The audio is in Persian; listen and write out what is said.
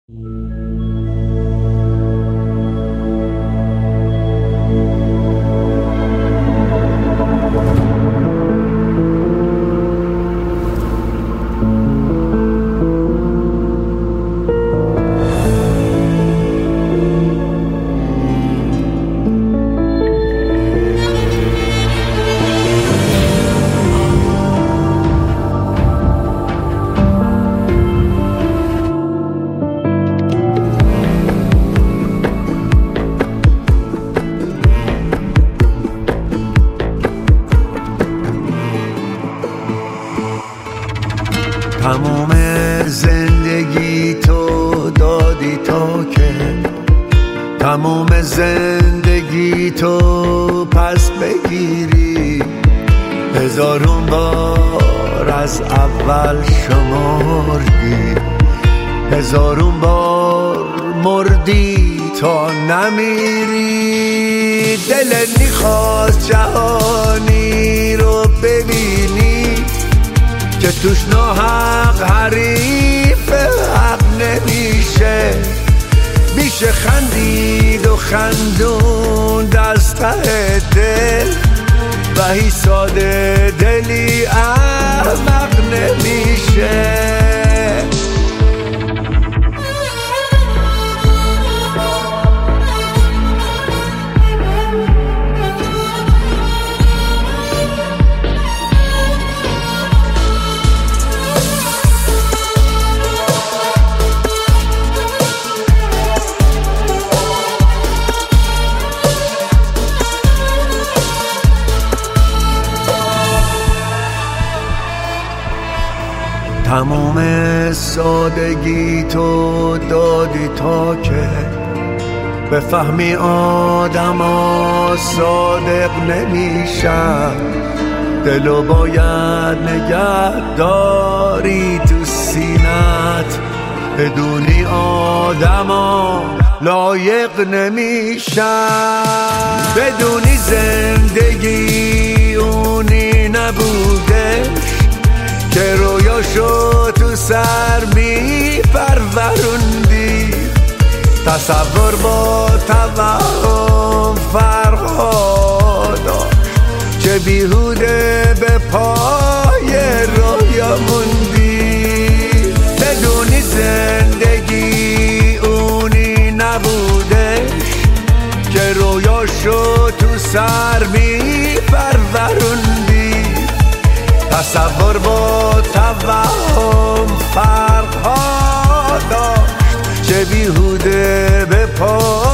تمام زندگی تو دادی تا که تمام زندگی تو پس بگیری، هزارون بار از اول شمردی، هزارون بار مردی تا نمیری. دلت میخواست جهانی رو ببینی که توش ناحق حریف حق نمیشه، میشه خندید و خندون دست ته دل و هی ساده دلی احمق نمیشه. تمام سادگی تو دادی تا که بفهمی آدما صادق نمیشن، دلو باید نگه داری تو سینت، بدونی آدما لایق نمیشن، بدونی زندگی اونی نبوده که رویاشو تو سر می پروروندی. تصور با توهم فرقا داشت، چه بیهوده به پای رویا موندی. بدونی زندگی اونی نبوده که رویاشو تو سر می پروروندی. تصور با توهم فرق‌ها داشت، چه بیهوده به پا